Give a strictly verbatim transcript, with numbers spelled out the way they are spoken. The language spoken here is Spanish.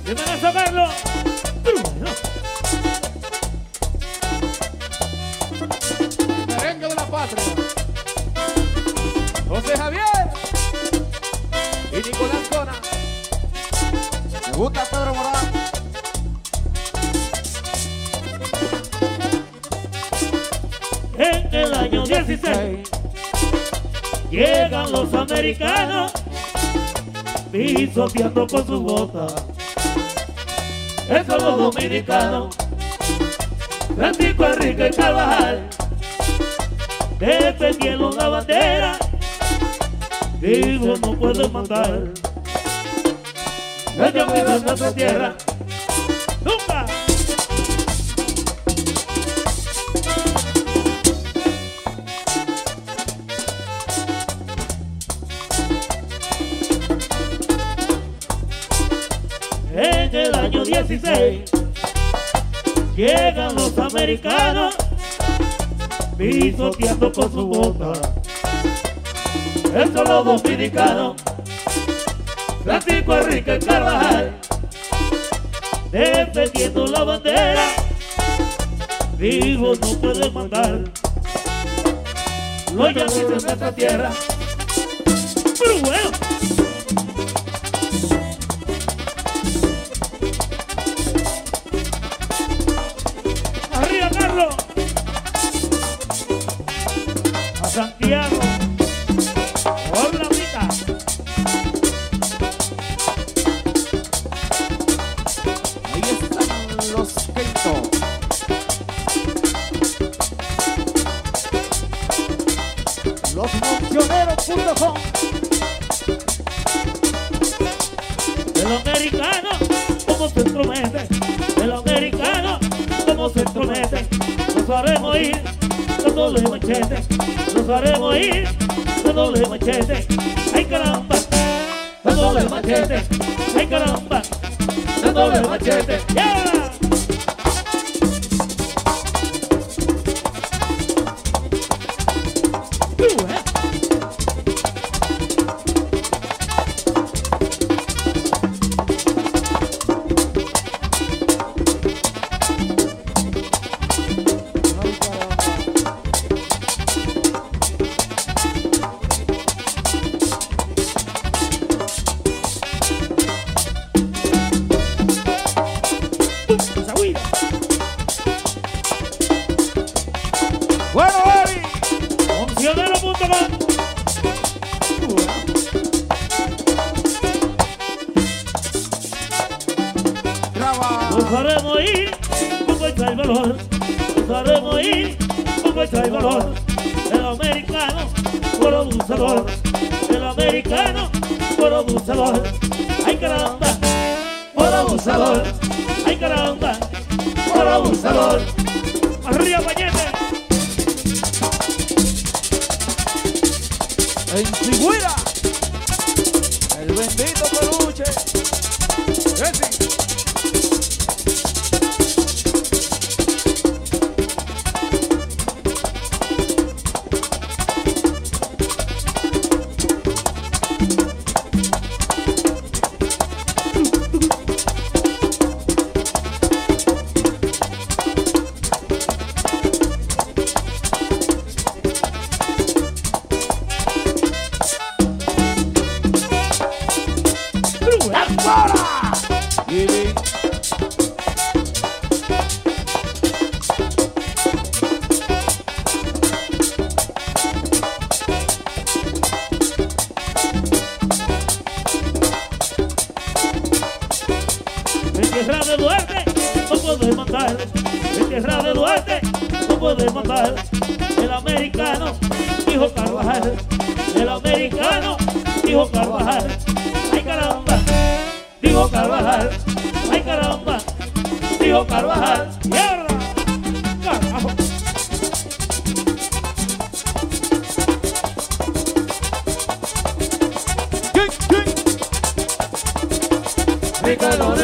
Dímelo, sacarlo. Merengue de la patria. José Javier y Nicolás Cona. Me gusta Pedro Morán. En el año dieciséis llegan los americanos pisoteando con sus botas. Esos los dominicanos, Francisco Enrique Carvajal, defendieron la bandera, digo no pueden mandar. Ellos viven nuestra tierra, nunca. En el año dieciséis llegan los americanos pisoteando con su bota. Esos los dominicanos, Francisco Enrique Carvajal, defendiendo la bandera, digo no pueden mandar. Los yanquis de nuestra tierra, pero bueno. Arriba, Carlos. A Santiago. Por la mitad. Ahí están los Keito. Los Moncioneros punto com. El americano, como se entromete. El americano, como se entromete. Nos haremos ir con doble machete. Nos haremos ir con doble machete. Ay caramba, con doble machete. Ay caramba, con doble machete. ¡Ya! Bueno, Bori. Moncionero punto com. Traba. Nos haremos ir con fuerza y valor. Nos haremos ir con fuerza y valor. El americano, por abusador. El americano, por abusador. Ay caramba, por abusador. Ay caramba, por abusador. Arriba, pañete. En Sigüira. El bendito peluche. Ese. Gili. En tierra de Duarte no puede matar. En tierra de Duarte no puede matar. El americano dijo Carvajal. El americano dijo Carvajal. Ay caramba, dijo Carvajal. Ay caramba, dijo Carvajal. ¡Mierda! ¡Carajo! ¿Quién? ¿Quién? Ricardo